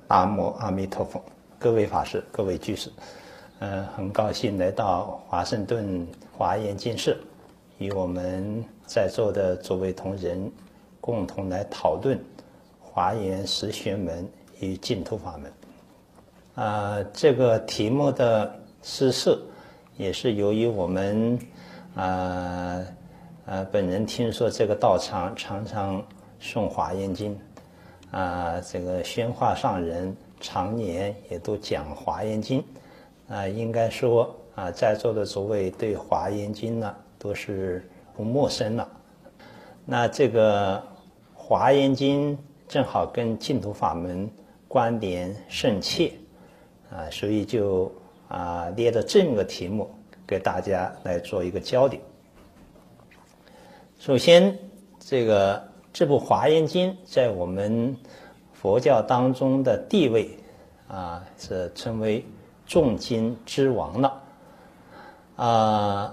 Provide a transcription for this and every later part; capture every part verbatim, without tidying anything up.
南无阿弥陀佛，各位法师、各位居士，呃，很高兴来到华盛顿华严经社，与我们在座的诸位同仁共同来讨论华严十玄门与净土法门。啊、呃，这个题目的施设也是由于我们啊呃本人听说这个道场常常诵华严经。啊、呃，这个宣化上人常年也都讲华严经，啊、呃，应该说啊、呃，在座的诸位对华严经呢都是不陌生了。那这个华严经正好跟净土法门关联甚切，啊、呃，所以就啊、呃、列了这么个题目给大家来做一个交流。首先，这个。这部《华严经》在我们佛教当中的地位啊，是称为众经之王了。啊，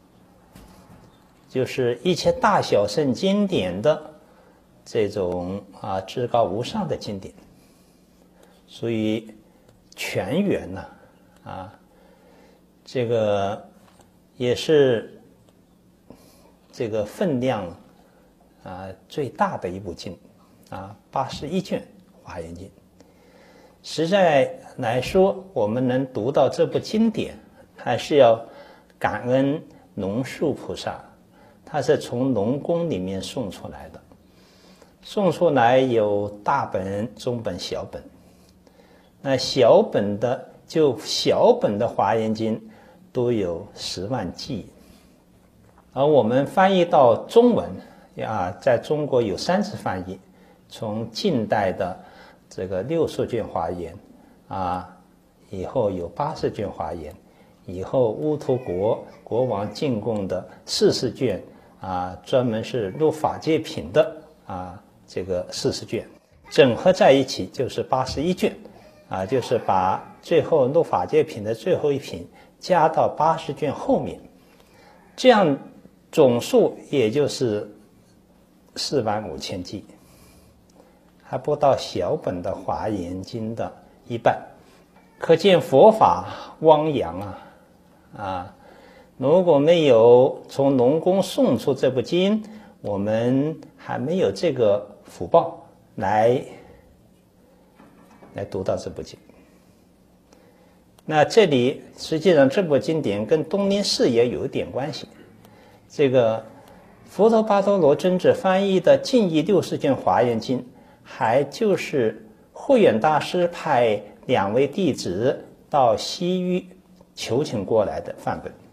就是一切大小乘经典的这种啊至高无上的经典，属于全圆呢啊，这个也是这个分量。啊，最大的一部经，啊，八十一卷《华严经》。实在来说，我们能读到这部经典，还是要感恩龙树菩萨，他是从龙宫里面送出来的，送出来有大本、中本、小本。那小本的，就小本的《华严经》都有十万计，而我们翻译到中文。啊，在中国有三次翻译，从近代的这个六十卷华严，啊，以后有八十卷华严，以后乌图国国王进贡的四十卷，啊，专门是入法界品的啊，这个四十卷，整合在一起就是八十一卷，啊，就是把最后入法界品的最后一品加到八十卷后面，这样总数也就是四万五千计，还不到小本的《华严经》的一半，可见佛法汪洋啊！啊，如果没有从龙宫送出这部经，我们还没有这个福报来来读到这部经。那这里实际上这部经典跟东林寺也有一点关系，这个。佛陀巴多罗尊者翻译的近义六十卷《华严经》，还就是慧远大师派两位弟子到西域求请过来的范本。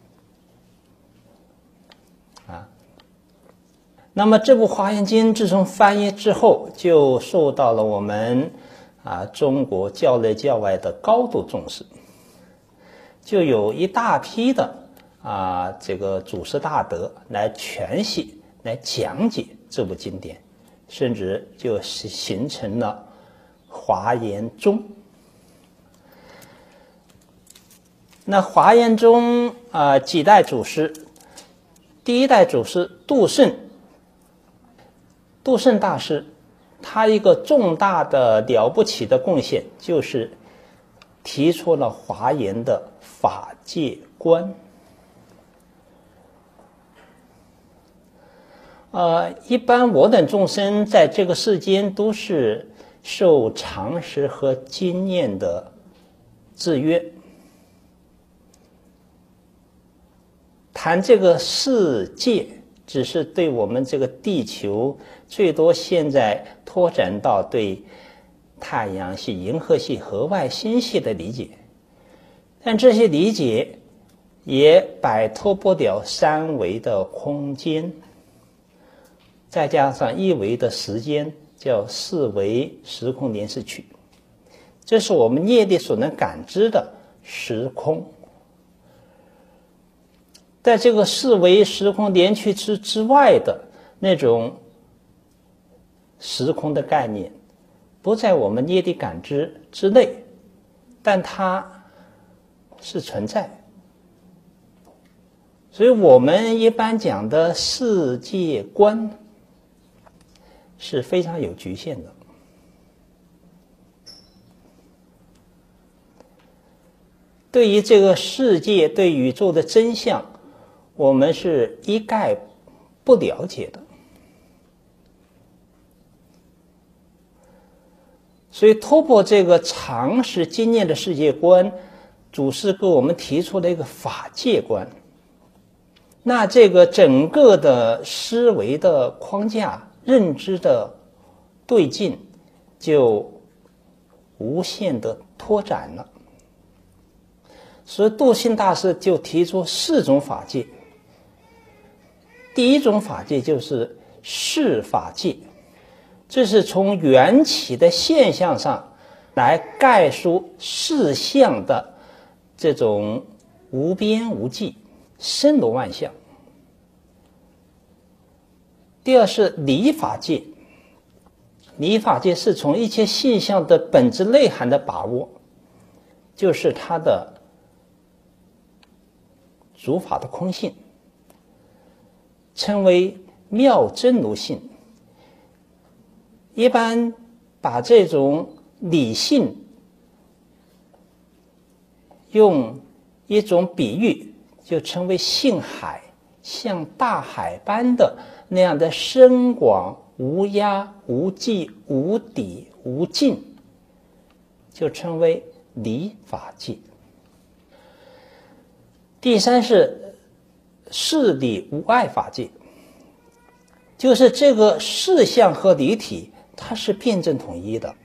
啊，那么这部《华严经》自从翻译之后，就受到了我们啊中国教内教外的高度重视，就有一大批的。啊，这个祖师大德来诠析、来讲解这部经典，甚至就形成了华严宗。那华严宗啊，几代祖师，第一代祖师杜胜，杜胜大师，他一个重大的了不起的贡献，就是提出了华严的法界观。呃，一般我等众生在这个世间都是受常识和经验的制约，谈这个世界，只是对我们这个地球最多现在拓展到对太阳系、银河系和外星系的理解，但这些理解也摆脱不了三维的空间。再加上一维的时间，叫四维时空连续区，这是我们业力所能感知的时空。在这个四维时空连续区之外的那种时空的概念，不在我们业力感知之内，但它是存在。所以我们一般讲的世界观是非常有局限的。 对于这个世界、对宇宙的真相，我们是一概不了解的。所以突破这个常识经验的世界观，祖师给我们提出了一个法界观。那这个整个的思维的框架、认知的对境就无限的拓展了。所以度心大师就提出四种法界。第一种法界就是事法界，这是从缘起的现象上来概述事相的这种无边无际、森罗万象。第二是理法界，理法界是从一切现象的本质内涵的把握，就是它的诸法的空性，称为妙真如性。一般把这种理性用一种比喻，就称为性海，像大海般的那样的深广无涯无际无底无尽，就称为理法界。第三是事理无碍法界，就是这个事相和理体它是辩证统一的。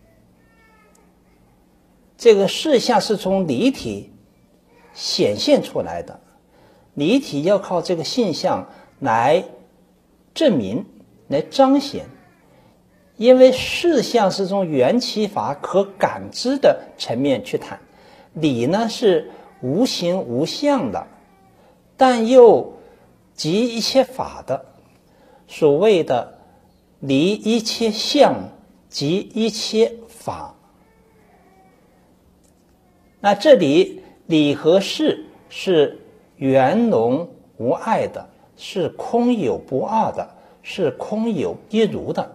这个事相是从理体显现出来的，理体要靠这个现象来证明、来彰显。因为事相是从缘起法可感知的层面去谈，理呢是无形无相的，但又集一切法的，所谓的离一切相集一切法。那这里理和事是圆融无碍的，是空有不二的，是空有一如的。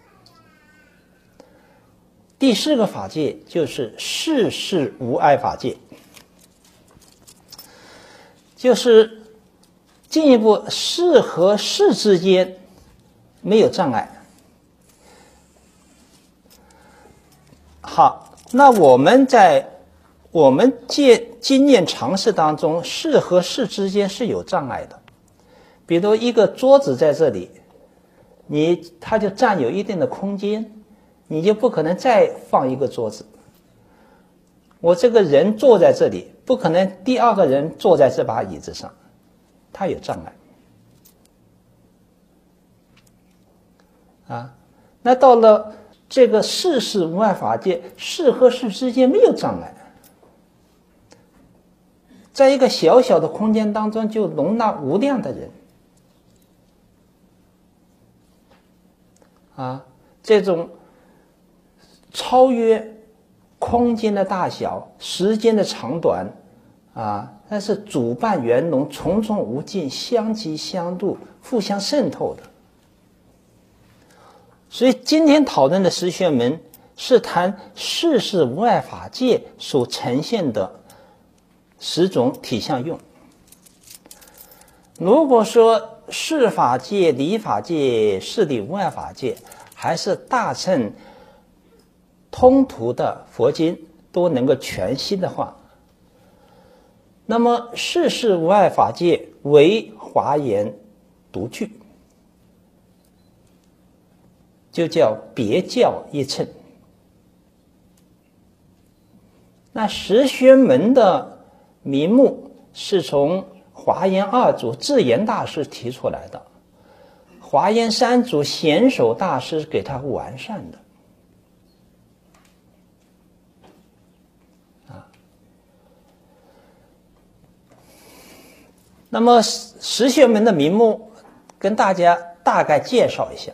第四个法界就是事事无碍法界，就是进一步事和事之间没有障碍。好，那我们在我们借经验常识当中，事和事之间是有障碍的。比如一个桌子在这里，你它就占有一定的空间，你就不可能再放一个桌子。我这个人坐在这里，不可能第二个人坐在这把椅子上，它有障碍。啊，那到了这个事事无碍法界，事和事之间没有障碍，在一个小小的空间当中就容纳无量的人。啊，这种超越空间的大小、时间的长短，啊，但是主伴圆融、重重无尽、相即相度、互相渗透的。所以今天讨论的十玄门是谈事事无碍法界所呈现的十种体相用。如果说事法界、理法界、事理无碍法界还是大乘通途的佛经都能够全悉的话，那么事事无碍法界为华严独具，就叫别教一乘。那十玄门的名目是从华严二祖智严大师提出来的，华严三祖显首大师给他完善的。啊，那么十玄门的名目跟大家大概介绍一下。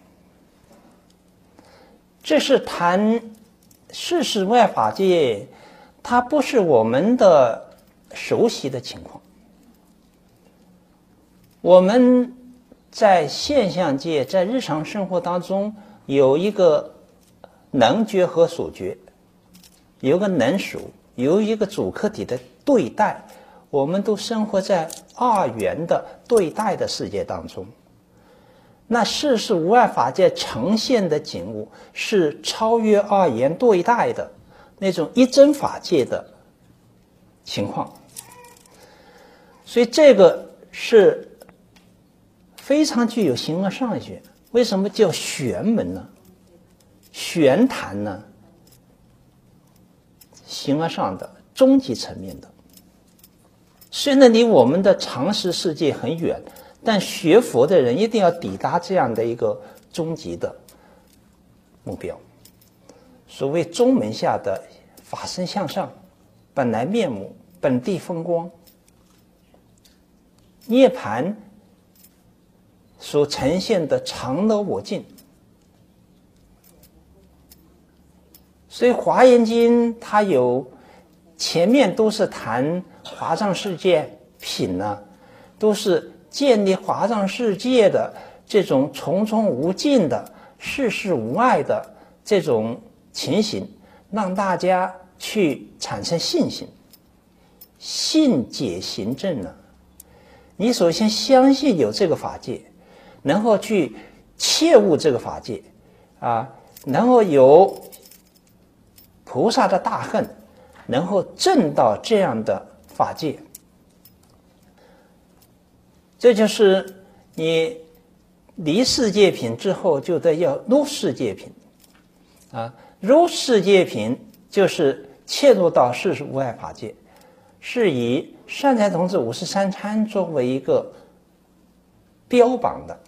这是谈事事无碍法界，它不是我们的熟悉的情况。我们在现象界，在日常生活当中有一个能觉和所觉，有个能属， 有一个主客体的对待，我们都生活在二元的对待的世界当中。那世事无碍法界呈现的景物是超越二元对待的那种一真法界的情况，所以这个是非常具有形而上学。为什么叫玄门呢？玄谈呢，形而上的终极层面的，虽然离我们的常识世界很远，但学佛的人一定要抵达这样的一个终极的目标。所谓中门下的法身向上，本来面目，本地风光，涅槃所呈现的常乐我净。所以华严经它有前面都是谈华藏世界品呢、啊，都是建立华藏世界的这种重重无尽的世事无碍的这种情形，让大家去产生信心。信解行证呢，你首先相信有这个法界，然后去切悟这个法界啊，然后有菩萨的大恨，然后证到这样的法界。这就是你离世界品之后就得要入世界品啊，入世界品就是切入到世事无碍法界，是以善财童子五十三参作为一个标榜的。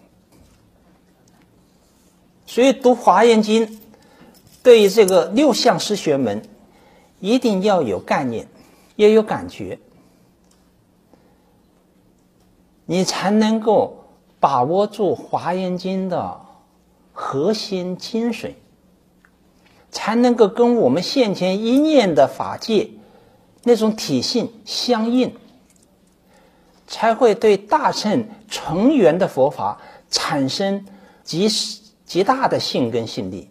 所以读华严经对于这个六相十学门一定要有概念，要有感觉，你才能够把握住华严经的核心精髓，才能够跟我们现前一念的法界那种体性相应，才会对大乘成圆的佛法产生极极大的信根信力。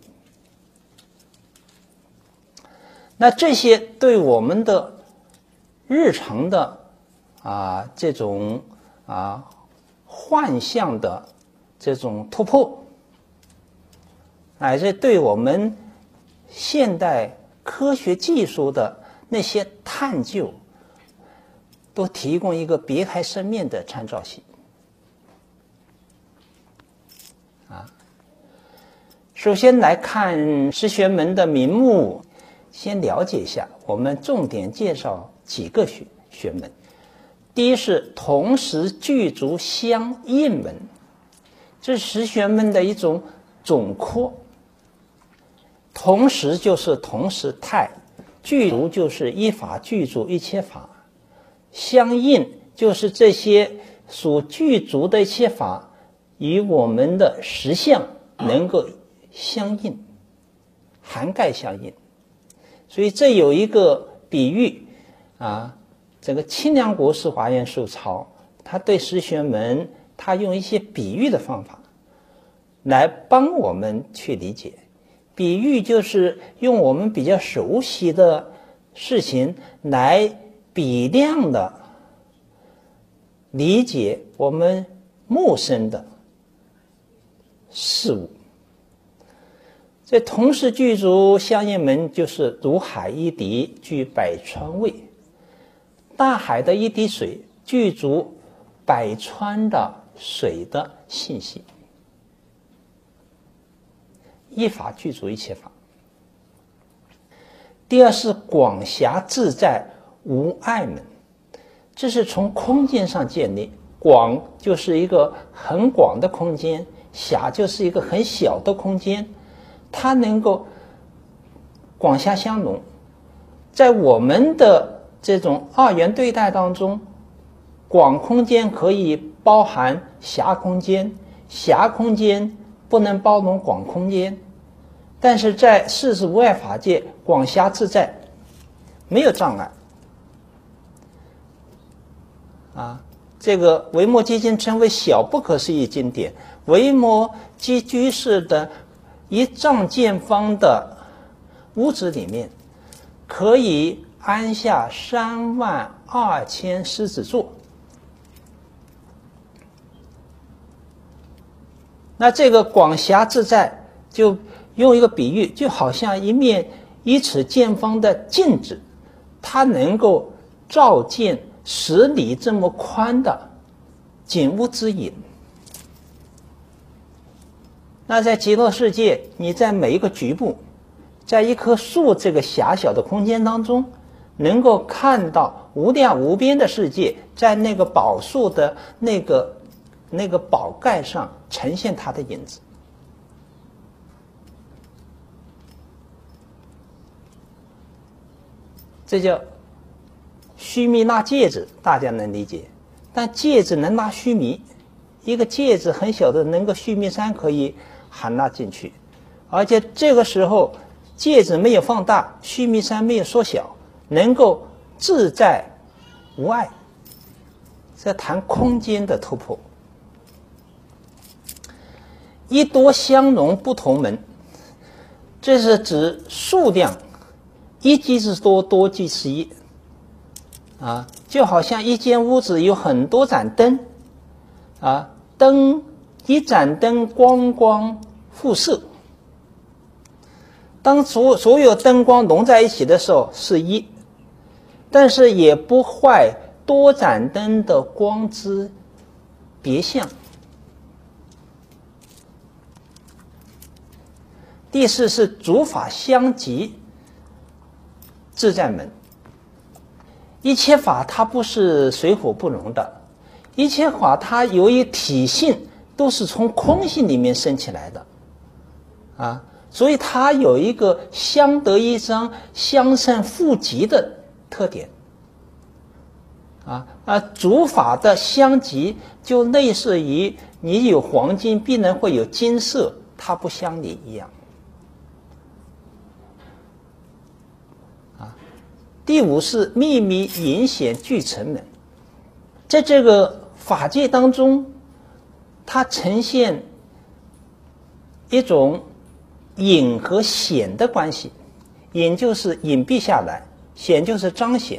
那这些对我们的日常的啊这种啊幻象的这种突破，乃至对我们现代科学技术的那些探究，都提供一个别开生面的参照系。啊，首先来看十学门的名目，先了解一下，我们重点介绍几个学学门。第一是同时具足相应门，这是十学门的一种总括。同时就是同时态，具足就是依法具足一切法，相应就是这些所具足的一切法与我们的实相能够相应，涵盖相应。所以这有一个比喻啊，这个清凉国师华严述钞，他对十学门他用一些比喻的方法来帮我们去理解。比喻就是用我们比较熟悉的事情来比量的理解我们陌生的事物。这同时具足相应门，就是如海一滴，具百川味。大海的一滴水具足百川的水的信息，一法具足一切法。第二是广狭自在无碍门，这是从空间上建立。广就是一个很广的空间，狭就是一个很小的空间，它能够广狭相融。在我们的这种二元对待当中，广空间可以包含狭空间，狭空间不能包容广空间。但是在世事无碍法界，广狭自在，没有障碍。啊，这个维摩诘经称为小不可思议经典。维摩诘居士的一丈见方的屋子里面，可以安下三万二千狮子座。那这个广狭自在，就用一个比喻，就好像一面一尺见方的镜子，它能够照见十里这么宽的景物之影。那在极乐世界，你在每一个局部，在一棵树这个狭小的空间当中，能够看到无量无边的世界，在那个宝树的那个那个宝盖上呈现它的影子。这叫须弥纳芥子，大家能理解。但芥子能纳须弥，一个芥子很小的，能够须弥山可以含纳进去，而且这个时候芥子没有放大，须弥山没有缩小，能够自在无碍。在谈空间的突破。一多相容不同门，这是指数量，一即是多，多即是一啊，就好像一间屋子有很多盏灯啊，灯一盏灯光光互射，当所所有灯光融在一起的时候是一，但是也不坏多盏灯的光之别相。第四是诸法相即自在门。一切法它不是水火不容的，一切法它由于体性都是从空性里面生起来的啊，所以它有一个相得益彰、相胜互即的特点啊啊！诸法的相即就类似于你有黄金必然会有金色，它不相离一样。第五是秘密隐显俱成门，在这个法界当中，它呈现一种隐和显的关系，隐就是隐蔽下来，显就是彰显。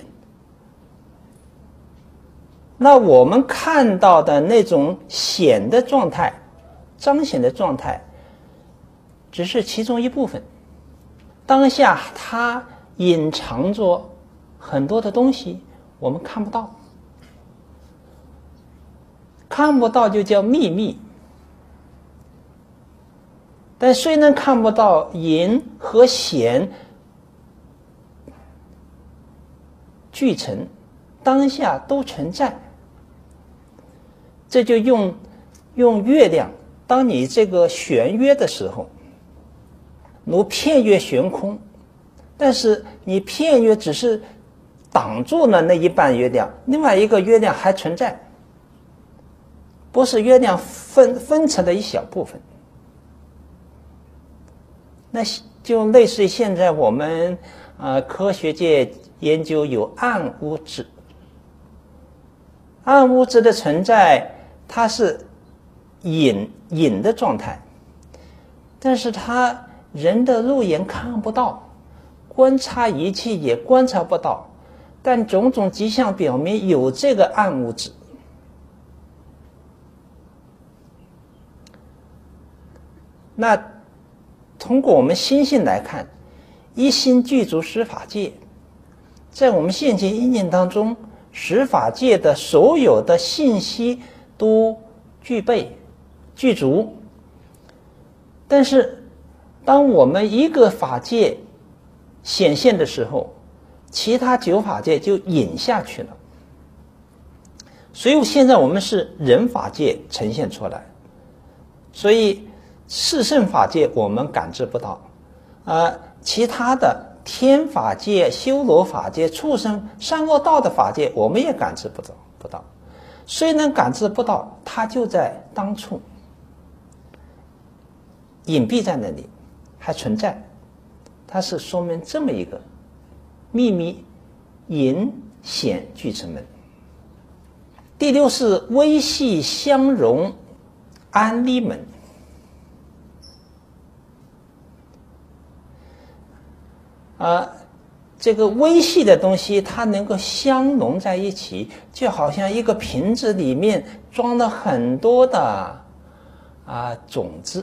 那我们看到的那种显的状态、彰显的状态，只是其中一部分。当下它隐藏着很多的东西，我们看不到，看不到就叫秘密。但虽然看不到，隐和显俱成，当下都存在。这就用用月亮，当你这个悬月的时候，如片月悬空，但是你片月只是挡住了那一半月亮，另外一个月亮还存在，不是月亮分分成的一小部分。那就类似于现在我们呃科学界研究有暗物质，暗物质的存在，它是隐隐的状态，但是它人的肉眼看不到，观察仪器也观察不到，但种种迹象表明有这个暗物质。那通过我们心性来看，一心具足十法界，在我们现前意念当中，十法界的所有的信息都具备具足。但是当我们一个法界显现的时候，其他九法界就隐下去了。所以现在我们是人法界呈现出来，所以四圣法界我们感知不到，呃，其他的天法界、修罗法界、畜生、善恶道的法界我们也感知不到不到。虽然感知不到，它就在当处，隐蔽在那里，还存在。它是说明这么一个秘密隐显俱成门。第六是微细相融安立门。啊、呃， 这个微细的东西它能够相融在一起，就好像一个瓶子里面装了很多的啊种子。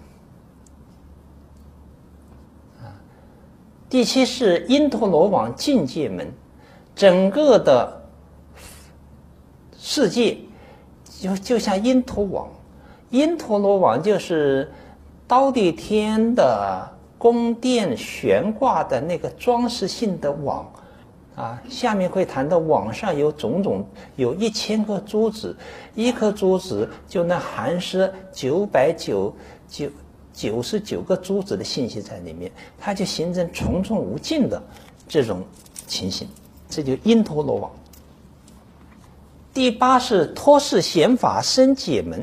啊，第七是因陀罗网境界门，整个的世界就就像因陀网，因陀罗网就是忉利天的宫殿悬挂的那个装饰性的网，啊，下面会谈到网上有种种，有一千颗珠子，一颗珠子就能含摄九百九九九十九个珠子的信息在里面，它就形成重重无尽的这种情形，这就因陀罗网。第八是托事显法生解门，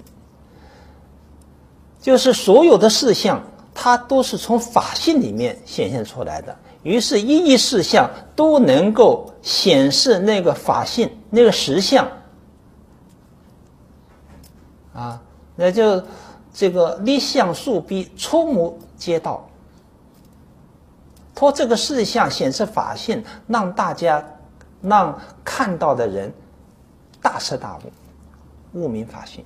就是所有的事项它都是从法性里面显现出来的，于是一一事项都能够显示那个法性，那个实相啊，那就这个立相速逼触目皆道，托这个事项显示法性，让大家让看到的人大彻大悟，悟明法性。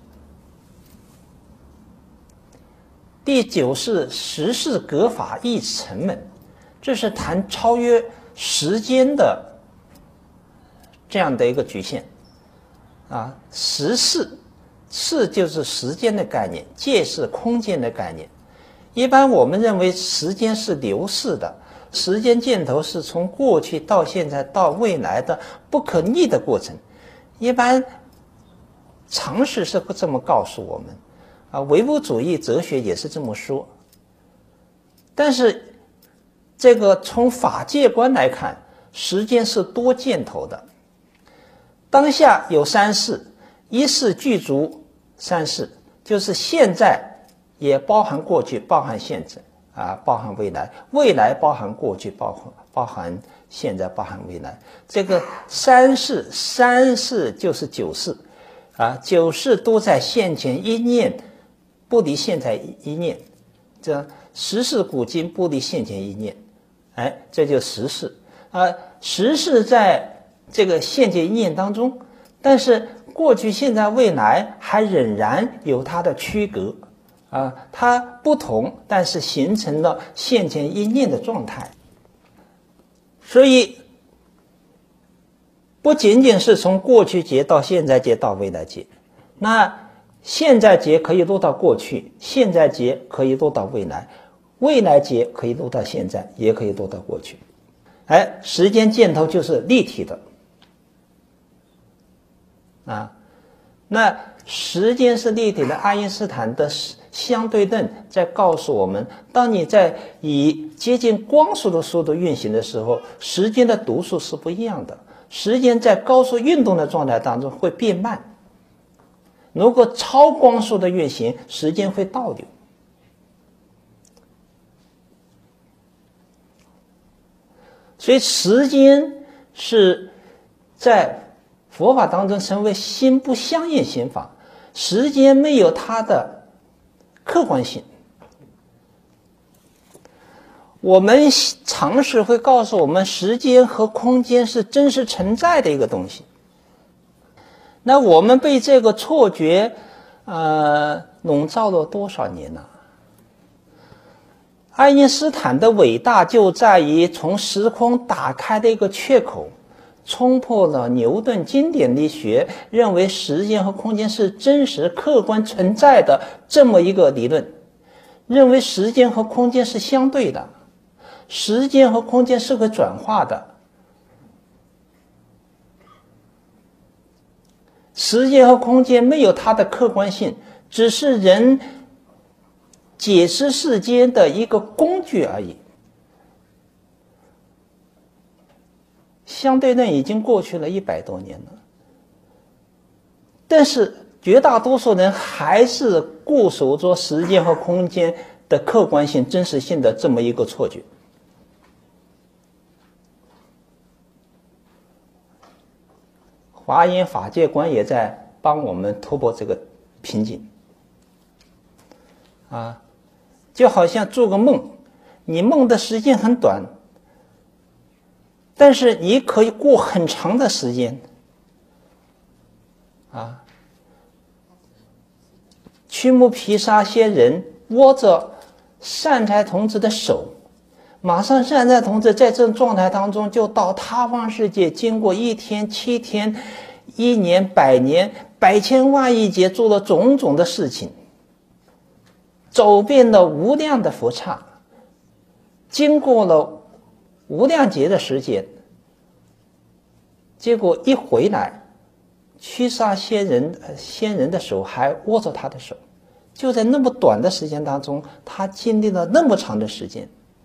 第九是时事格法义成门，这是谈超越时间的这样的一个局限啊。时事，事就是时间的概念，界是空间的概念。一般我们认为时间是流逝的，时间箭头是从过去到现在到未来的不可逆的过程。一般常识是这么告诉我们。啊，唯物主义哲学也是这么说，但是这个从法界观来看，时间是多箭头的。当下有三世，一世具足三世，就是现在也包含过去，包含现在啊，包含未来，未来包含过去，包含包含现在，包含未来。这个三世，三世就是九世啊，九世都在现前一念。不离现在一念，这十世古今不离现前一念，哎，这就十世啊。十世在这个现前一念当中，但是过去、现在、未来还仍然有它的区隔啊，它不同，但是形成了现前一念的状态。所以，不仅仅是从过去劫到现在劫到未来劫，那现在劫可以落到过去，现在劫可以落到未来，未来劫可以落到现在，也可以落到过去。哎，时间箭头就是立体的啊。那时间是立体的，爱因斯坦的相对论在告诉我们，当你在以接近光速的速度运行的时候，时间的读数是不一样的。时间在高速运动的状态当中会变慢。如果超光速的运行，时间会倒流。所以时间是在佛法当中称为心不相应心法，时间没有它的客观性。我们常识会告诉我们，时间和空间是真实存在的一个东西。那我们被这个错觉呃笼罩了多少年呢？爱因斯坦的伟大就在于从时空打开的一个缺口，冲破了牛顿经典力学认为时间和空间是真实客观存在的这么一个理论，认为时间和空间是相对的，时间和空间是可转化的。时间和空间没有它的客观性，只是人解释世间的一个工具而已。相对论已经过去了一百多年了，但是绝大多数人还是固守着时间和空间的客观性、真实性的这么一个错觉。华严法界观也在帮我们突破这个瓶颈啊，就好像做个梦，你梦的时间很短， 但是你可以过很长的时间啊。屈木毗沙仙人握着善财童子的手，马上善财童子在这种状态当中就到他方世界，经过一天、七天、一年、百年、百千万亿劫，做了种种的事情，走遍了无量的佛刹，经过了无量劫的时间，结果一回来，屈沙仙人仙人的手还握着他的手，就在那么短的时间当中，他经历了那么长的时间。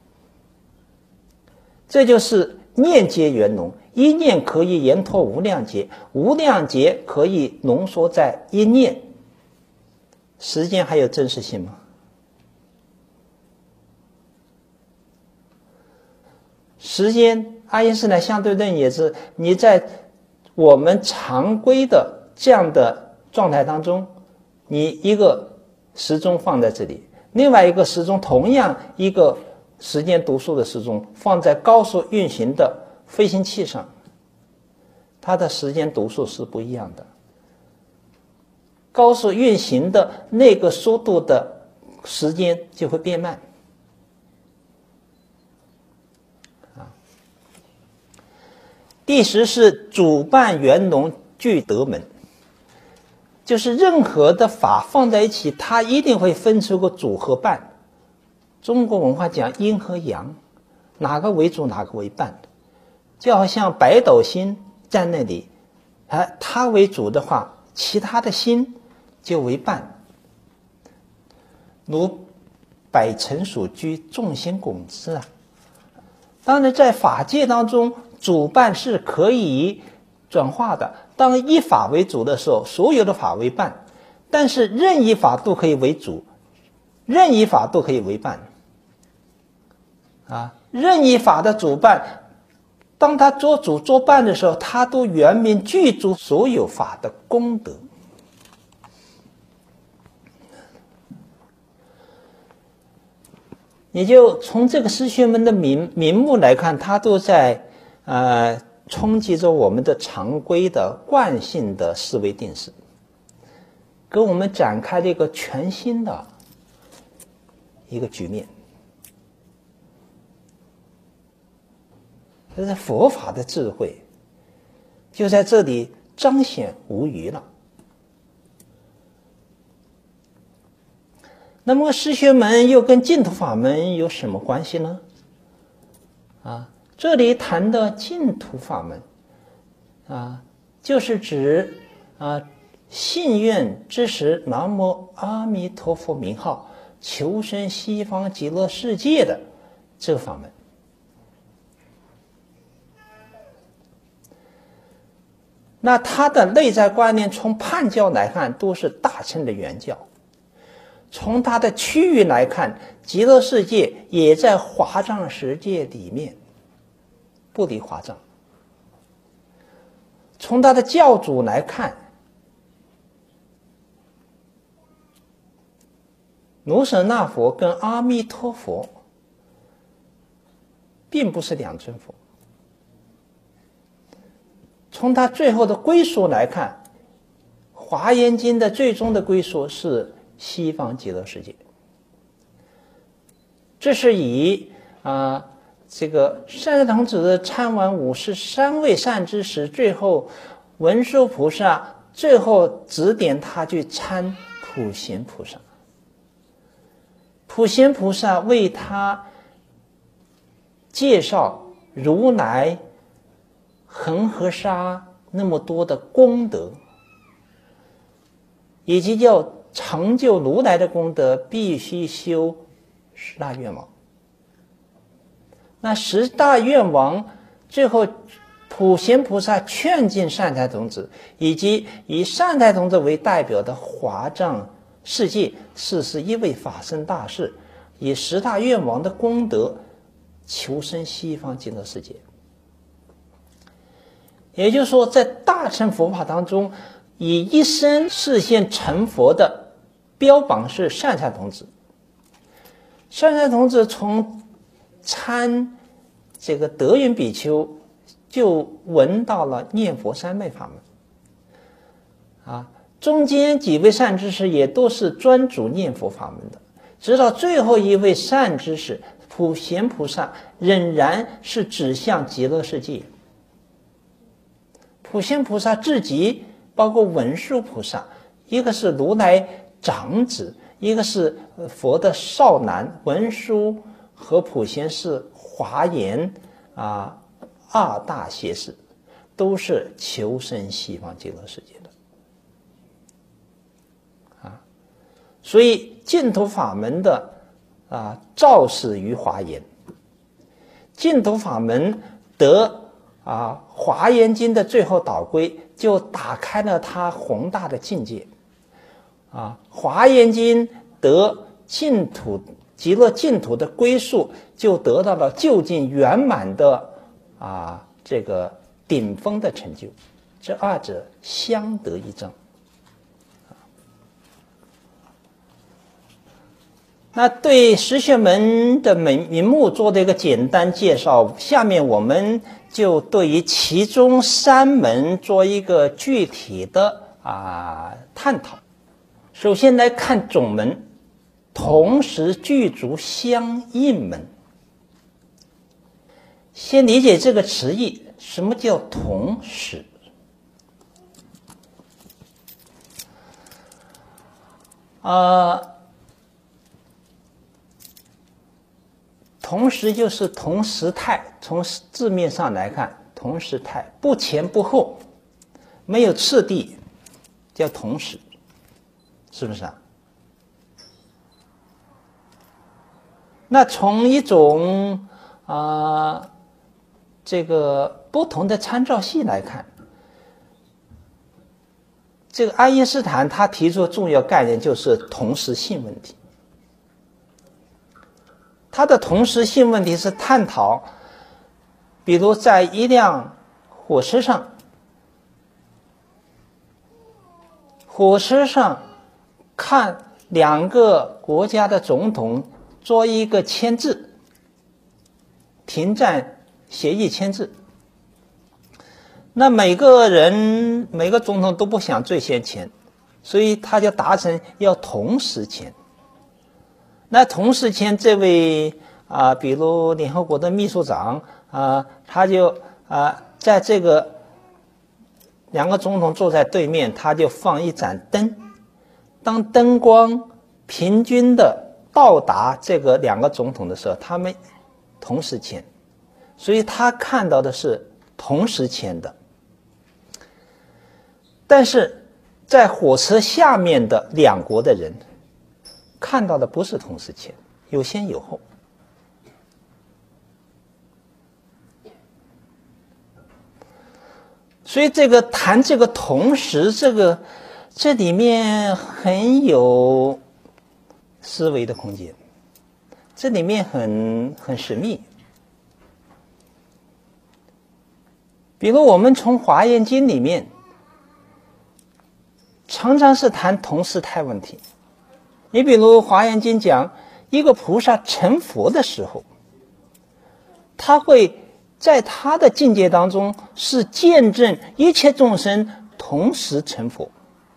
这就是念劫圆融，一念可以延脱无量劫，无量劫可以浓缩在一念。时间还有真实性吗？时间，爱因斯坦相对论也是，你在我们常规的这样的状态当中，你一个时钟放在这里，另外一个时钟同样一个时间读数的时钟放在高速运行的飞行器上，它的时间读数是不一样的。高速运行的那个速度的时间就会变慢。第十是主办圆融具德门，就是任何的法放在一起，它一定会分出个主和伴。中国文化讲阴和阳，哪个为主哪个为伴，就好像北斗星在那里，啊，它为主的话，其他的星就为伴。如百尘所居，众星拱之啊。当然在法界当中，主伴是可以转化的。当一法为主的时候，所有的法为伴，但是任意法都可以为主，任意法都可以为伴。啊，任意法的主伴，当他做主做伴的时候，他都圆明具足所有法的功德。也就从这个师兄们的名名目来看，他都在呃冲击着我们的常规的惯性的思维定式，给我们展开了一个全新的一个局面。这是佛法的智慧，就在这里彰显无余了。那么师学门又跟净土法门有什么关系呢？啊，这里谈的净土法门啊，就是指啊信愿之时南无阿弥陀佛名号，求生西方极乐世界的这个法门。那它的内在观念从判教来看都是大乘的原教，从它的区域来看，极乐世界也在华藏世界里面，不离华藏。从它的教主来看，卢舍那佛跟阿弥陀佛并不是两尊佛。从他最后的归属来看，华严经的最终的归属是西方极乐世界。这是以啊、呃、这个善财童子参完五十三位善知识，最后文殊菩萨最后指点他去参普贤菩萨。普贤菩萨为他介绍如来恒河沙那么多的功德，以及要成就如来的功德，必须修十大愿望。那十大愿望最后普贤菩萨劝进善财童子，以及以善财童子为代表的华藏世界四十一位法身大士，以十大愿望的功德求生西方极乐世界。也就是说，在大乘佛法当中，以一生示现成佛的标榜是善财童子。善财童子从参这个德云比丘就闻到了念佛三昧法门啊。中间几位善知识也都是专主念佛法门的，直到最后一位善知识普贤菩萨仍然是指向极乐世界。普贤菩萨至极，包括文殊菩萨，一个是如来长子，一个是佛的少男。文殊和普贤是华严啊二大胁侍，都是求生西方极乐世界的啊。所以净土法门的啊肇始于华严，净土法门得啊《华严经》的最后导归，就打开了它宏大的境界啊。《华严经》得净土极乐净土的归宿，就得到了究竟圆满的啊这个顶峰的成就，这二者相得益彰。那对十学门的名名目做的一个简单介绍，下面我们就对于其中三门做一个具体的啊探讨。首先来看总门，同时具足相应门。先理解这个词义，什么叫同时？啊、呃。同时就是同时态，从字面上来看，同时态不前不后，没有次第，叫同时，是不是啊？那从一种啊、呃、这个不同的参照系来看，这个爱因斯坦他提出的重要概念就是同时性问题。它的同时性问题是探讨，比如在一辆火车上，火车上看两个国家的总统做一个签字，停战协议签字，那每个人每个总统都不想最先签，所以他就达成要同时签。那同时签这位啊、呃，比如联合国的秘书长啊、呃，他就啊、呃，在这个两个总统坐在对面，他就放一盏灯，当灯光平均的到达这个两个总统的时候，他们同时签，所以他看到的是同时签的。但是在火车下面的两国的人看到的不是同时签，有先有后。所以这个谈这个同时，这个这里面很有思维的空间，这里面很很神秘。比如我们从《华严经》里面常常是谈同时态问题。你比如《华严经》讲，一个菩萨成佛的时候，他会在他的境界当中是见证一切众生同时成佛。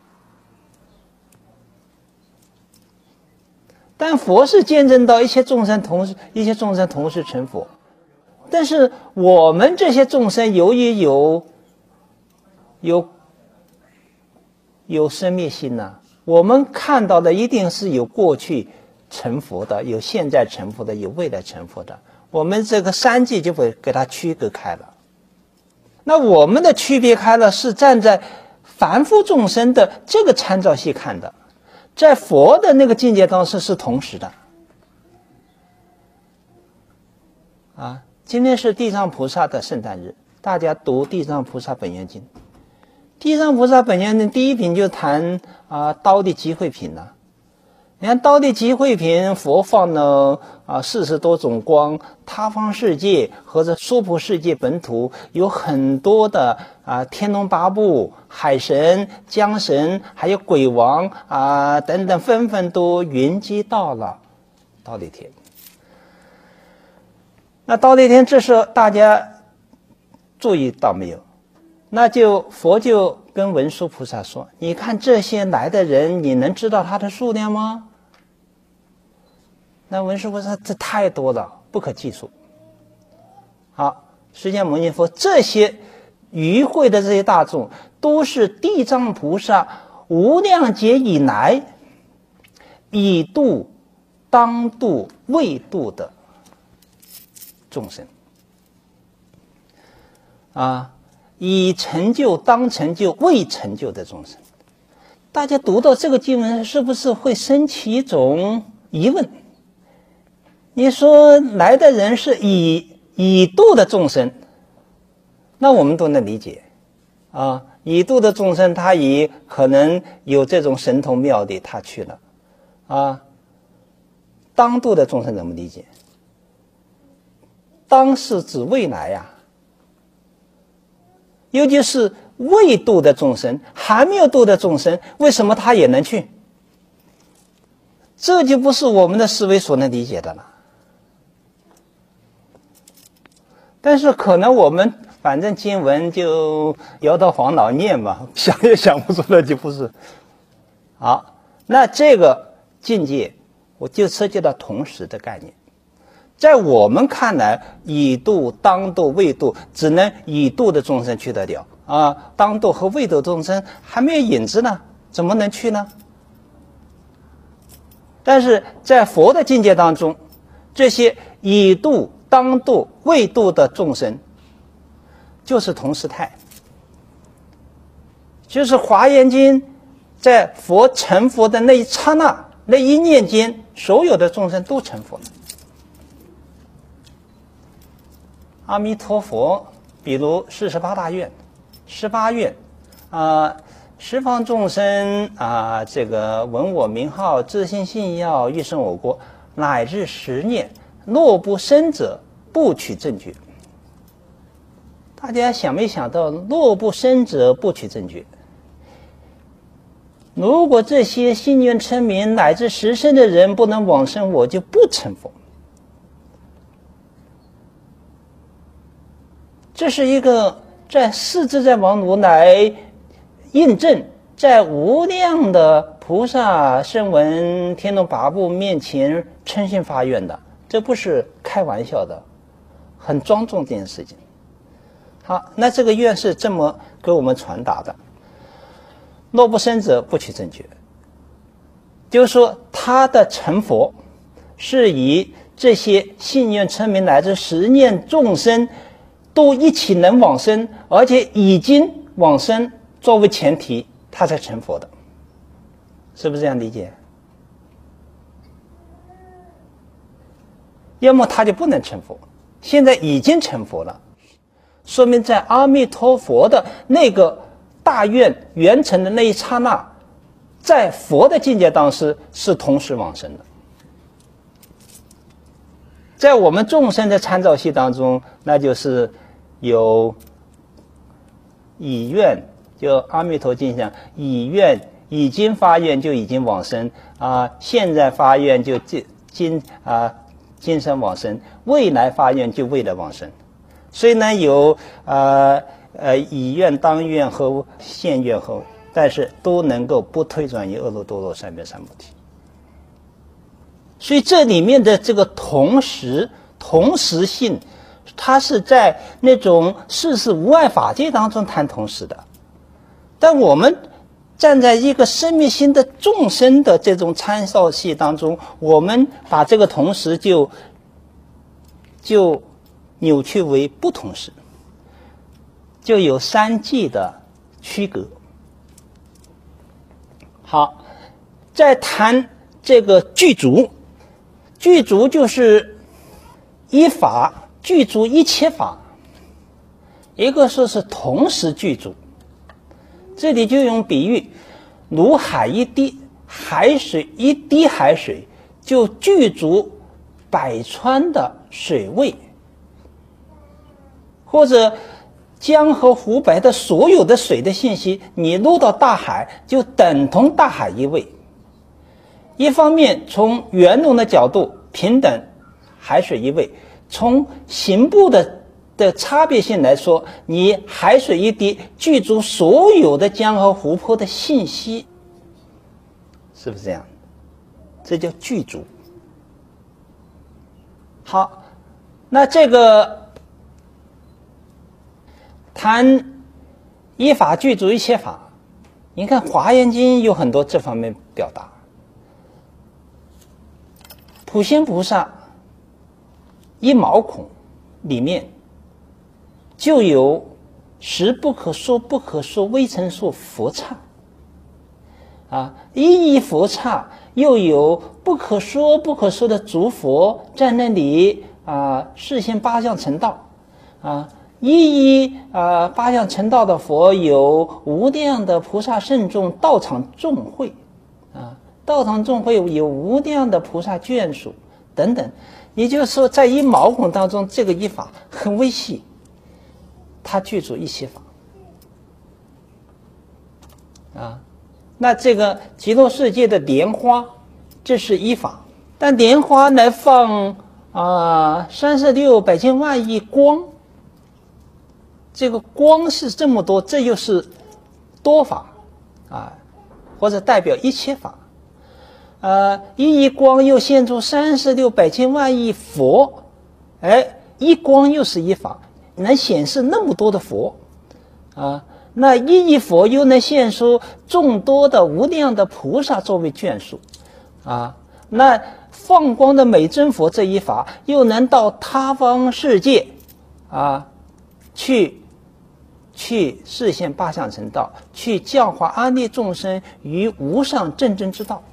但佛是见证到一切众生同时一切众生同时成佛，但是我们这些众生由于有有有生灭心呢、啊，我们看到的一定是有过去成佛的，有现在成佛的，有未来成佛的。我们这个三界就会给它区隔开了。那我们的区别开了，是站在凡夫众生的这个参照系看的，在佛的那个境界当中是同时的。啊，今天是地藏菩萨的圣诞日，大家读《地藏菩萨本愿经》。地藏菩萨本愿经第一品就谈啊刀的集会品呢、啊。你看刀的集会品，佛放了啊四十多种光，他方世界和这娑婆世界本土有很多的啊天龙八部、海神、江神，还有鬼王啊等等，纷纷都云集到了忉利天。那忉利天这时候大家注意到没有？那就佛就跟文殊菩萨说，你看这些来的人，你能知道他的数量吗？那文殊菩萨，这太多了，不可计数。好，释迦牟尼佛，这些与会的这些大众，都是地藏菩萨无量劫以来已度、当度、未度的众生啊，已成就、当成就、未成就的众生。大家读到这个经文，是不是会升起一种疑问？你说来的人是已已度的众生，那我们都能理解啊。已度的众生，他已可能有这种神通妙力，他去了啊。当度的众生怎么理解？当是指未来呀、啊，尤其是未度的众生，还没有度的众生，为什么他也能去？这就不是我们的思维所能理解的了。但是可能我们反正经文就摇头晃脑念嘛，想也想不出来，就不是。好，那这个境界我就涉及到同时的概念。在我们看来，已度、当度、未度，只能已度的众生去得了啊，当度和未度众生还没有影子呢，怎么能去呢？但是在佛的境界当中，这些已度、当度、未度的众生，就是同时态，就是《华严经》在佛成佛的那一刹那、那一念间，所有的众生都成佛了。阿弥陀佛，比如四十八大愿，十八愿啊、呃，十方众生啊、呃，这个闻我名号，自信信要，欲生我国，乃至十念，若不生者，不取正觉。大家想没想到，若不生者，不取正觉？如果这些信愿称名乃至十生的人不能往生，我就不成佛。这是一个在世自在王如来印证，在无量的菩萨声闻天龙八部面前称心发愿的，这不是开玩笑的，很庄重这件事情。好，那这个愿是这么给我们传达的：若不生者，不取正觉。就是说，他的成佛是以这些信愿称名乃至十念众生都一起能往生，而且已经往生作为前提，他才成佛的，是不是这样理解？要么他就不能成佛，现在已经成佛了，说明在阿弥陀佛的那个大愿圆成的那一刹那，在佛的境界当时是同时往生的。在我们众生的参照系当中，那就是有已愿，就阿弥陀经上已愿，已经发愿就已经往生啊，现在发愿就今啊今生往生，未来发愿就未来往生。虽然有呃呃已愿、当愿和现愿后，但是都能够不退转于阿耨多罗三藐三菩提。所以这里面的这个同时同时性，它是在那种世事无碍法界当中谈同时的。但我们站在一个生命心的众生的这种参照系当中，我们把这个同时就就扭曲为不同时，就有三际的区隔。好，再谈这个具足，具足就是依法具足一切法，一个说是同时具足。这里就用比喻，如海一滴，海水一滴海水就具足百川的水位，或者江河湖白的所有的水的信息，你入到大海就等同大海一位。一方面从圆融的角度平等海水一位，从行部的的差别性来说，你海水一滴具足所有的江河湖泊的信息，是不是这样？这叫具足。好，那这个谈依法具足一切法，你看《华严经》有很多这方面表达。普贤菩萨一毛孔里面就有十不可说不可说微尘数佛刹啊，一一佛刹又有不可说不可说的诸佛在那里啊，示现八相成道啊，一一啊八相成道的佛有无量的菩萨圣众道场众会啊，道场众会有无量的菩萨眷属等等。也就是说，在一毛孔当中，这个一法很微细，它具足一切法啊。那这个极乐世界的莲花，这是一法，但莲花来放啊三十六百千万亿光，这个光是这么多，这就是多法啊，或者代表一切法。呃，一一光又现出三十六百千万亿佛，哎，一光又是一法，能显示那么多的佛啊。那一一佛又能现出众多的无量的菩萨作为眷属啊。那放光的美真佛这一法，又能到他方世界啊，去去示现八相成道，去教化阿耨众生于无上正真之道。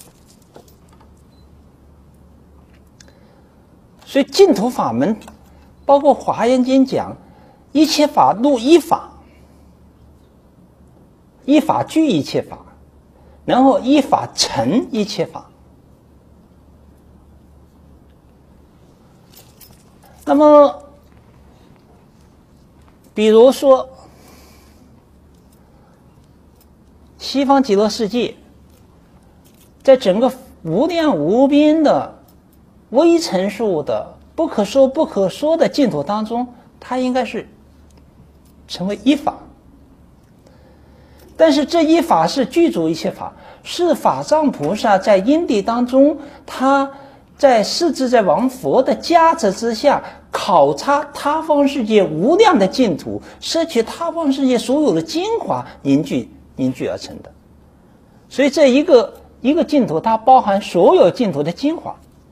所以净土法门，包括《华严经》讲，一切法入一法，一法具一切法，然后一法成一切法。那么，比如说西方极乐世界，在整个无量无边的微尘数的不可说不可说的净土当中，它应该是成为一法。但是这一法是具足一切法，是法藏菩萨在因地当中，他在世自在王佛的加持之下，考察他方世界无量的净土，摄取他方世界所有的精华，凝聚凝聚而成的。所以这一个一个净土，它包含所有净土的精华。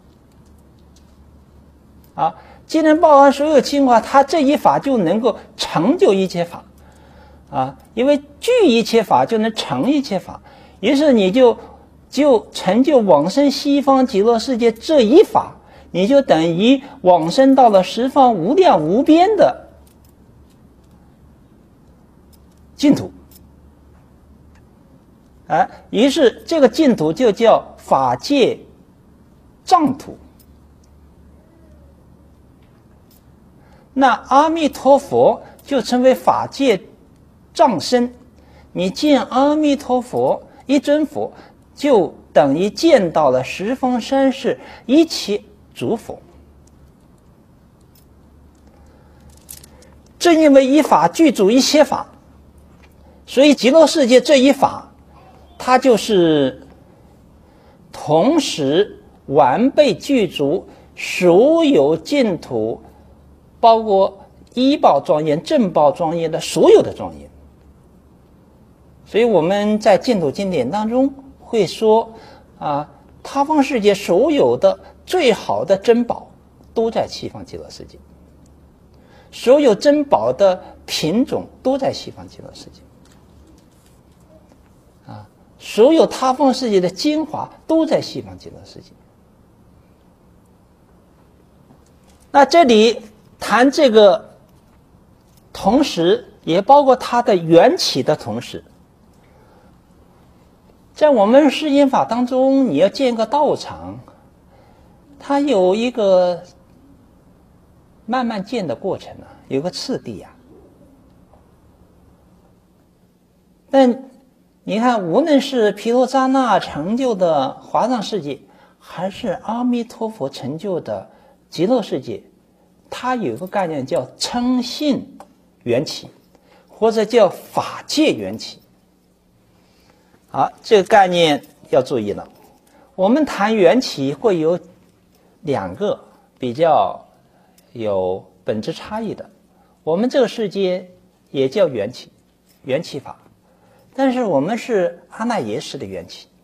啊，既然包含所有精华，它这一法就能够成就一切法，啊，因为具一切法就能成一切法，于是你就就成就往生西方极乐世界这一法，你就等于往生到了十方无量无边的净土，啊，于是这个净土就叫法界藏土。那阿弥陀佛就成为法界藏身，你见阿弥陀佛一尊佛，就等于见到了十方三世一切诸佛。正因为一法具足一切法，所以极乐世界这一法，它就是同时完备具足所有净土，包括依报庄严、正报庄严的所有的庄严。所以我们在净土经典当中会说啊，他方世界所有的最好的珍宝都在西方极乐世界，所有珍宝的品种都在西方极乐世界，啊，所有他方世界的精华都在西方极乐世界。那这里谈这个同时，也包括它的缘起的同时。在我们世间法当中，你要建个道场，它有一个慢慢建的过程啊，有个次第啊。但你看，无论是毗卢遮那成就的华藏世界，还是阿弥陀佛成就的极乐世界， 它有个概念叫称性缘起，或者叫法界缘起。好，这个概念要注意了。我们谈缘起会有两个比较有本质差异的。我们这个世界也叫缘起，缘起法，但是我们是阿赖耶识的缘起，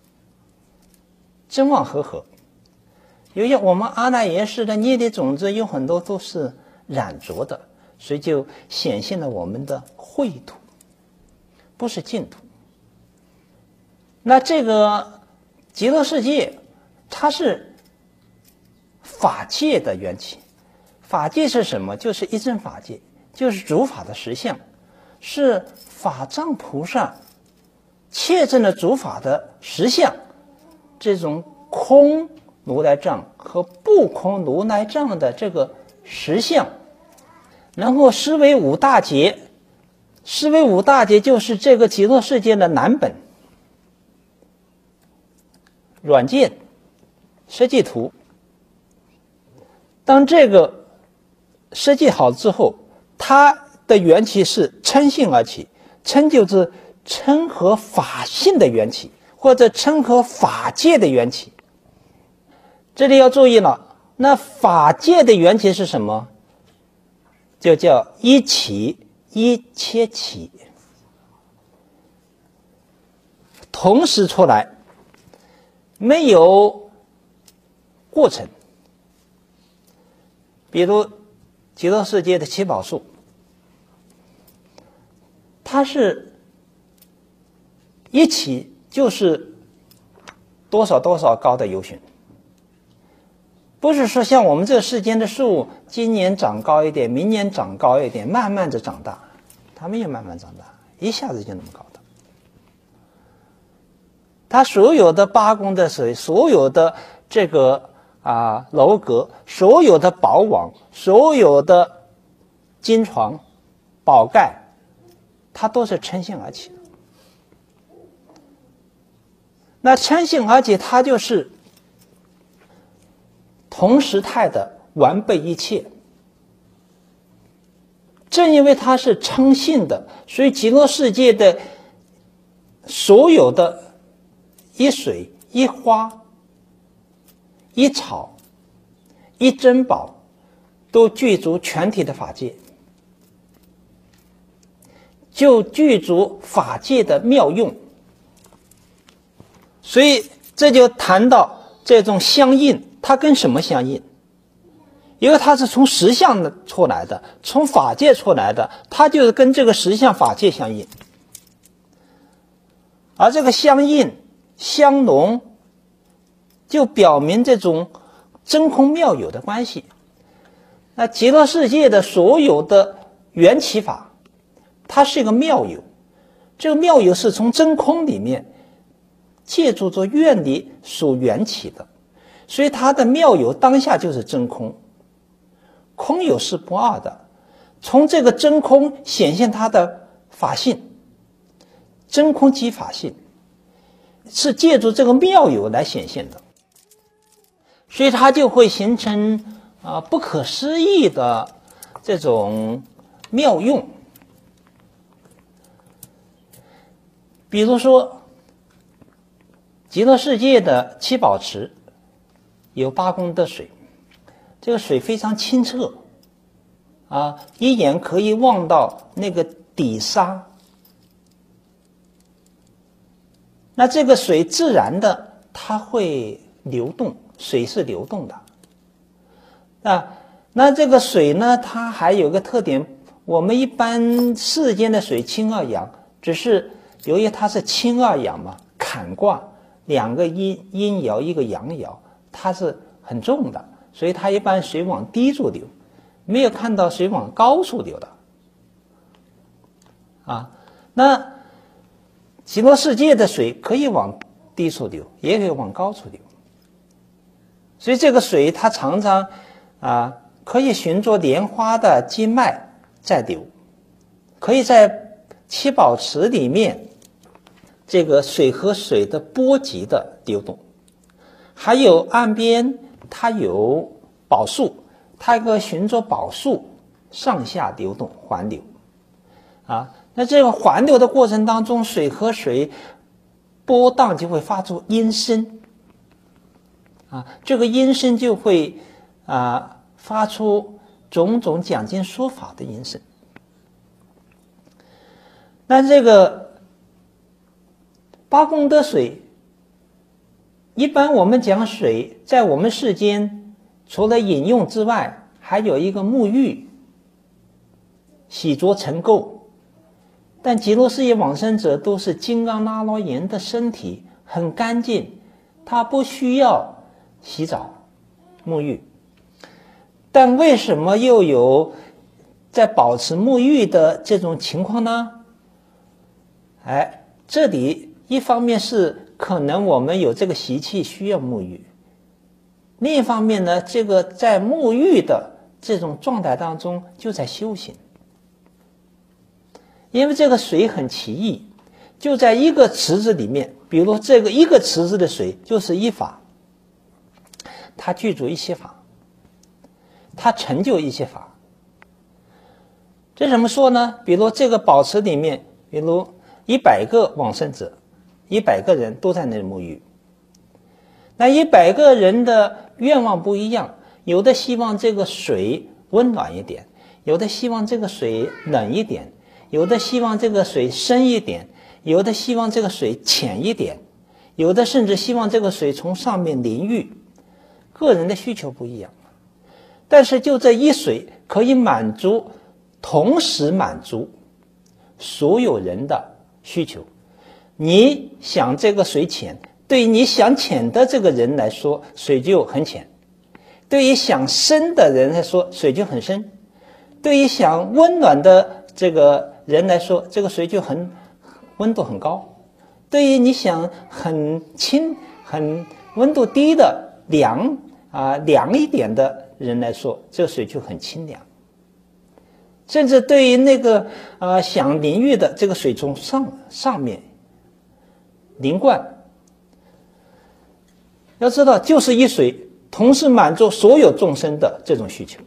真妄合合。由于我们阿赖耶识的业力种子有很多都是染浊的，所以就显现了我们的秽土，不是净土。那这个极乐世界它是法界的缘起。法界是什么？就是一真法界，就是诸法的实相，是法藏菩萨切证了诸法的实相，这种空如来藏和不空如来藏的这个实相，然后思维五大劫，思维五大劫就是这个极乐世界的蓝本、软件、设计图。当这个设计好之后，它的缘起是称性而起，称就是称和法性的缘起，或者称和法界的缘起。这里要注意了，那法界的缘起是什么？就叫一起一切起，同时出来，没有过程。比如极乐世界的七宝树，它是一起就是多少多少高的由旬，不是说像我们这个世间的树，今年长高一点，明年长高一点，慢慢的长大，它没有慢慢长大，一下子就那么高的。它所有的八功德水，所有的这个啊楼阁，所有的宝网，所有的金床、宝盖，它都是称性而起的。那称性而起，它就是同时态的完备一切。正因为它是称性的，所以极乐世界的所有的一水一花一草一珍宝都具足全体的法界，就具足法界的妙用。所以这就谈到这种相应，它跟什么相应？因为它是从实相的出来的，从法界出来的，它就是跟这个实相法界相应。而这个相应相融，就表明这种真空妙有的关系。那极乐世界的所有的缘起法，它是一个妙有，这个妙有是从真空里面借助着愿力所缘起的，所以它的妙有当下就是真空，空有是不二的，从这个真空显现它的法性，真空即法性，是借助这个妙有来显现的，所以它就会形成啊、呃、不可思议的这种妙用。比如说极乐世界的七宝池有八功德水，这个水非常清澈啊，一眼可以望到那个底沙。那这个水自然的它会流动，水是流动的啊。那这个水呢，它还有个特点，我们一般世间的水清二氧，只是由于它是清二氧嘛，坎卦两个阴阴爻一个阳爻，它是很重的，所以它一般水往低处流，没有看到水往高处流的啊。那极乐世界的水可以往低处流，也可以往高处流，所以这个水它常常啊可以循着莲花的经脉在流，可以在七宝池里面这个水和水的波及的流动。还有岸边它有宝树， 它可循着宝树上下流动环流啊。那这个环流的过程当中，水和水波荡就会发出音声啊，这个音声就会啊发出种种讲经说法的音声。那这个八功德水，一般我们讲水，在我们世间除了饮用之外，还有一个沐浴、洗濯尘垢。但极乐世界往生者都是金刚拉罗延的身体很干净，他不需要洗澡沐浴。但为什么又有在保持沐浴的这种情况呢？哎，这里一方面是可能我们有这个习气需要沐浴，另一方面呢，这个在沐浴的这种状态当中就在修行。因为这个水很奇异，就在一个池子里面，比如这个一个池子的水就是一法，它具足一切法，它成就一切法。这怎么说呢？比如这个宝池里面，比如一百个往生者，一百个人都在那里沐浴，那一百个人的愿望不一样，有的希望这个水温暖一点，有的希望这个水冷一点，有的希望这个水深一点，有的希望这个水浅一点，有的甚至希望这个水从上面淋浴，个人的需求不一样。但是就这一水可以满足，同时满足所有人的需求。你想这个水浅，对于你想浅的这个人来说，水就很浅；对于想深的人来说，水就很深；对于想温暖的这个人来说，这个水就很温度很高；对于你想很轻、很温度低的凉啊凉一点的人来说，这个水就很清凉。甚至对于那个啊想淋浴的，这个水从上上面淋灌。要知道，就是一水同时满足所有众生的这种需求。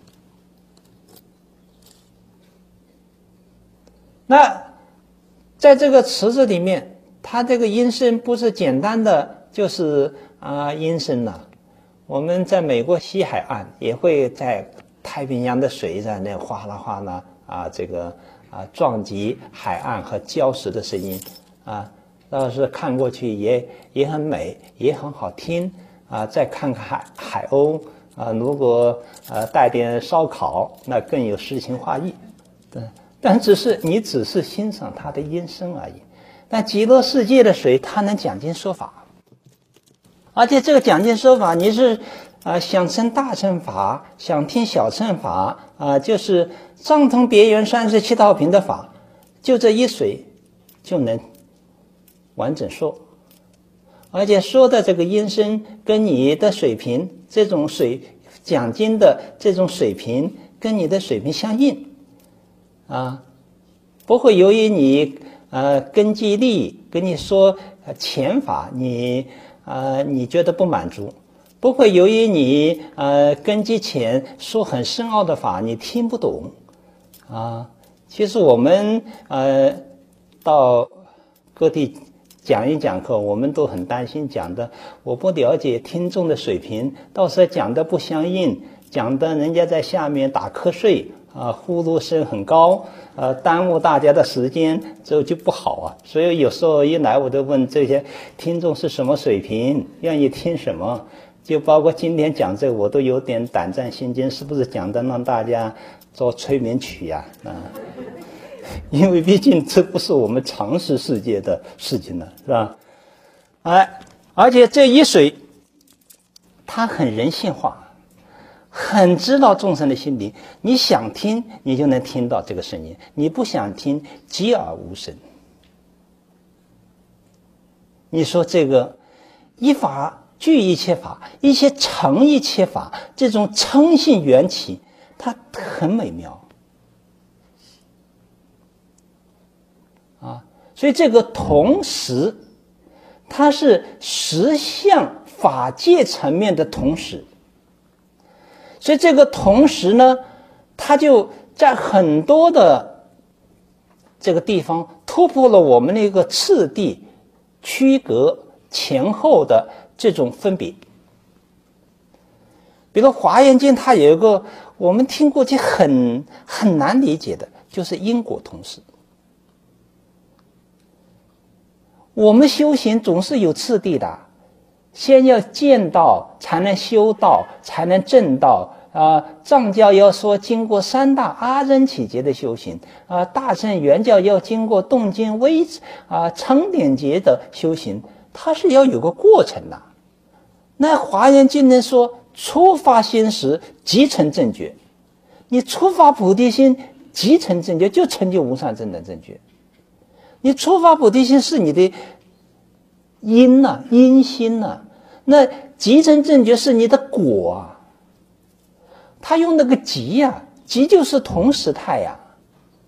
那在这个池子里面，它这个音声不是简单的就是啊音声了。我们在美国西海岸也会在太平洋的水在那哗啦哗啦啊，这个啊撞击海岸和礁石的声音啊，倒是看过去也也很美，也很好听啊。再看看海海鸥啊，如果呃带点烧烤，那更有诗情画意。对。但只是你只是欣赏它的音声而已。但极乐世界的水，它能讲经说法，而且这个讲经说法，你是啊、呃、想成大乘法，想听小乘法啊、呃，就是藏通别圆三十七道品的法，就这一水就能完整说，而且说的这个音声跟你的水平，这种水讲经的这种水平跟你的水平相应。啊，不会由于你呃根基利跟你说浅法，你呃你觉得不满足；不会由于你呃根基浅说很深奥的法，你听不懂。啊，其实我们呃到各地讲一讲课，我们都很担心讲的我不了解听众的水平，到时候讲的不相应，讲的人家在下面打瞌睡。啊，呼噜声很高，呃，耽误大家的时间，这就不好啊。所以有时候一来我都问这些听众是什么水平，愿意听什么。就包括今天讲这个，我都有点胆战心惊，是不是讲的让大家做催眠曲呀？啊，因为毕竟这不是我们常识世界的事情了，是吧？哎，而且这一水，它很人性化。很知道众生的心灵，你想听你就能听到这个声音，你不想听寂而无声。你说这个一法具一切法，一切成一切法，这种称性缘起，它很美妙啊。所以这个同时，它是实相法界层面的同时。 所以这个同时呢，它就在很多的这个地方突破了我们那个次第区隔前后的这种分别。比如《华严经》，它有一个我们听过去很很难理解的，就是因果同时。我们修行总是有次第的，先要见道，才能修道，才能证道。啊，藏教要说经过三大阿僧祇劫的修行，啊，大乘圆教要经过动静微啊成点劫的修行，它是要有个过程的。那华严经呢说，初发心时即成正觉，你初发菩提心即成正觉，就成就无上正等正觉。你初发菩提心是你的因呐、啊，因心呐、啊，那即成正觉是你的果啊。他用那个即呀、啊，即就是同时态呀、啊。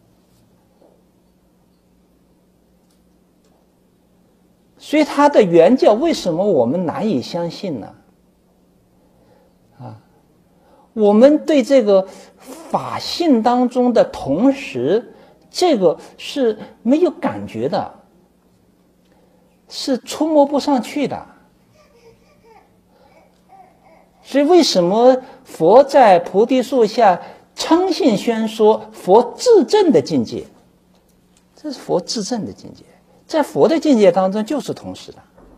所以他的原教为什么我们难以相信呢？啊，我们对这个法性当中的同时，这个是没有感觉的，是触摸不上去的。所以为什么佛在菩提树下称性宣说佛自证的境界？这是佛自证的境界，在佛的境界当中就是同时的，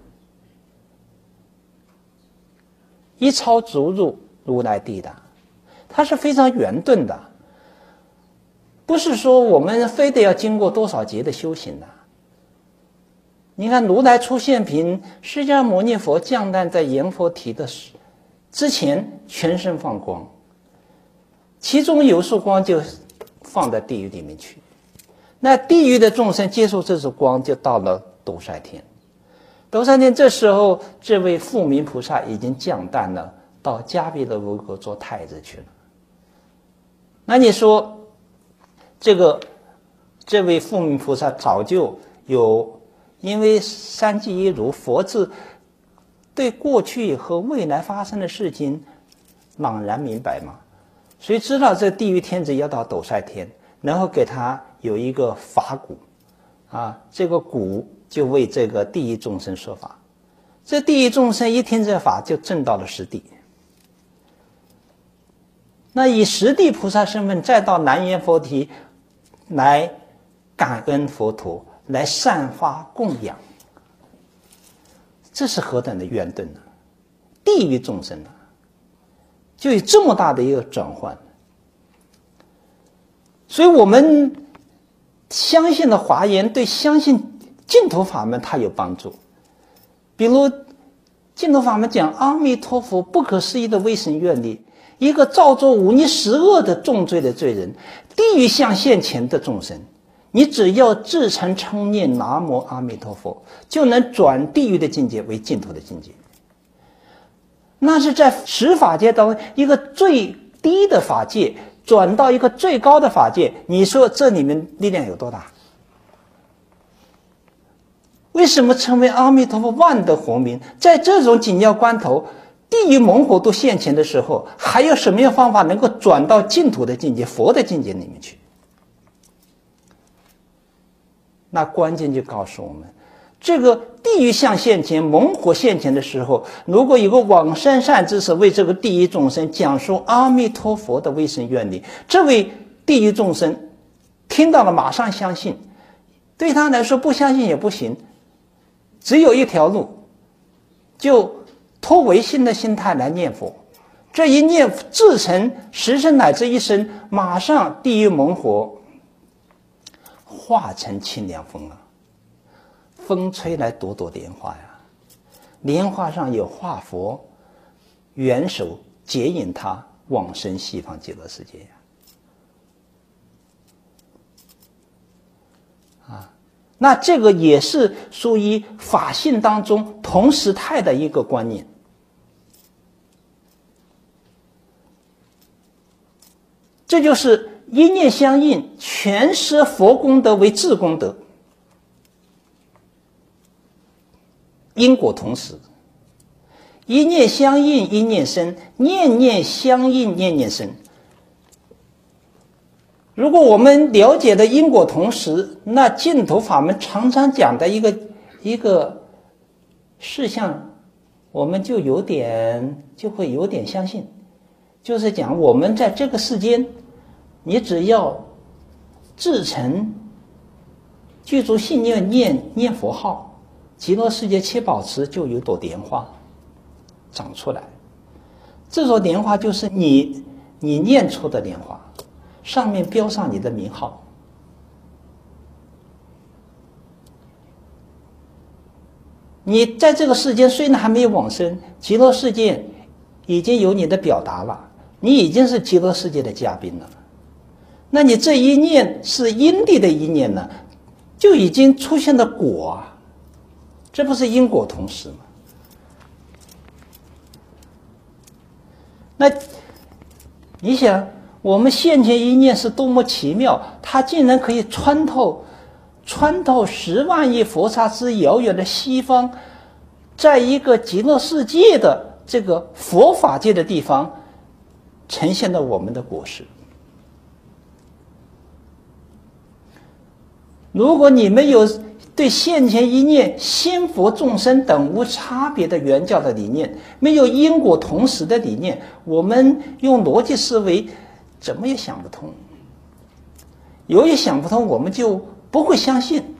一超逐入如来地的，它是非常圆顿的，不是说我们非得要经过多少劫的修行的。你看如来出现品，释迦牟尼佛降诞在阎浮提的时之前全身放光，其中有束光就放在地狱里面去，那地狱的众生接受这束光就到了斗率天。斗率天这时候这位复明菩萨已经降诞了，到迦毗罗卫国做太子去了。那你说这个这位复明菩萨早就有，因为三际一如，佛智对过去和未来发生的事情朗然明白嘛，所以知道这地狱天子要到斗率天，然后给他有一个法鼓啊，这个鼓就为这个地狱众生说法，这地狱众生一听这法就证到了实地。那以实地菩萨身份再到南阎浮提来感恩佛陀，来散发供养，这是何等的圆顿呢？地狱众生呢，就有这么大的一个转换。所以我们相信的华严，对相信净土法门它有帮助。比如净土法门讲阿弥陀佛不可思议的威神愿力，一个造作忤逆十恶的重罪的罪人，地狱相现前的众生，你只要至诚称念南无阿弥陀佛，就能转地狱的境界为净土的境界。那是在十法界当中一个最低的法界转到一个最高的法界，你说这里面力量有多大？为什么称为阿弥陀佛万德洪名？在这种紧要关头，地狱猛火都现前的时候，还有什么样方法能够转到净土的境界、佛的境界里面去？那关键就告诉我们，这个地狱相现前、猛火现前的时候，如果有个往生善知识为这个地狱众生讲述阿弥陀佛的威神愿力，这位地狱众生听到了马上相信，对他来说不相信也不行，只有一条路，就托唯心的心态来念佛，这一念至诚十生乃至一生，马上地狱猛火化成清凉风啊，风吹来朵朵莲花呀，莲花上有化佛元首接引他往生西方极乐世界呀。啊，那这个也是属于法性当中同时态的一个观念。这就是一念相应，全摄佛功德为智功德，因果同时， 一念相应，一念生；念念相应，念念生。如果我们了解的因果同时，那净土法门常常讲的一个一个事项，我们就有点就会有点相信，就是讲我们在这个世间，你只要至诚具足信念，念念佛号，极乐世界七宝池就有朵莲花长出来。这朵莲花就是你你念出的莲花，上面标上你的名号。你在这个世间虽然还没有往生，极乐世界已经有你的表达了，你已经是极乐世界的嘉宾了。那你这一念是因地的一念呢，就已经出现了果啊，这不是因果同时吗？那你想，我们现前一念是多么奇妙，它竟然可以穿透穿透十万亿佛刹之遥远的西方，在一个极乐世界的这个佛法界的地方，呈现了我们的果实。如果你没有对现前一念仙佛众生等无差别的原教的理念，没有因果同时的理念，我们用逻辑思维怎么也想不通。由于想不通，我们就不会相信，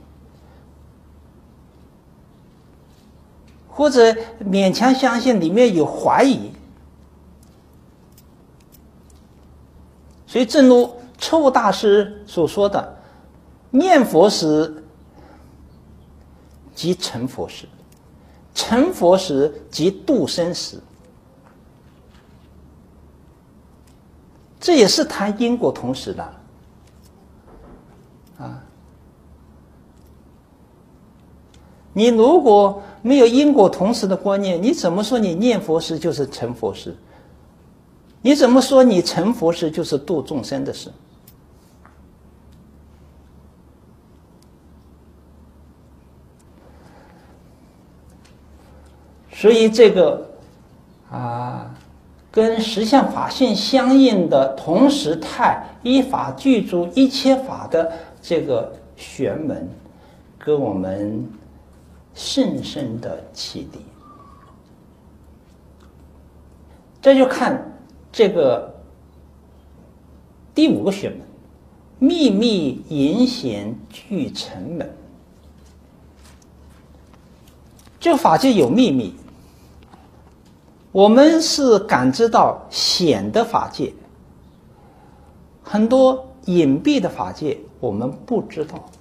或者勉强相信，里面有怀疑。所以正如彻悟大师所说的，念佛时即成佛时，成佛时即度生时。这也是谈因果同时的啊。你如果没有因果同时的观念，你怎么说你念佛时就是成佛时？你怎么说你成佛时就是度众生的事？所以这个啊，跟实相法性相应的同时态，依法具足一切法的这个玄门，给我们深深的启迪。这就看这个第五个玄门，秘密隐显具成门。这个法界有秘密，我们是感知到显的法界，很多隐蔽的法界我们不知道。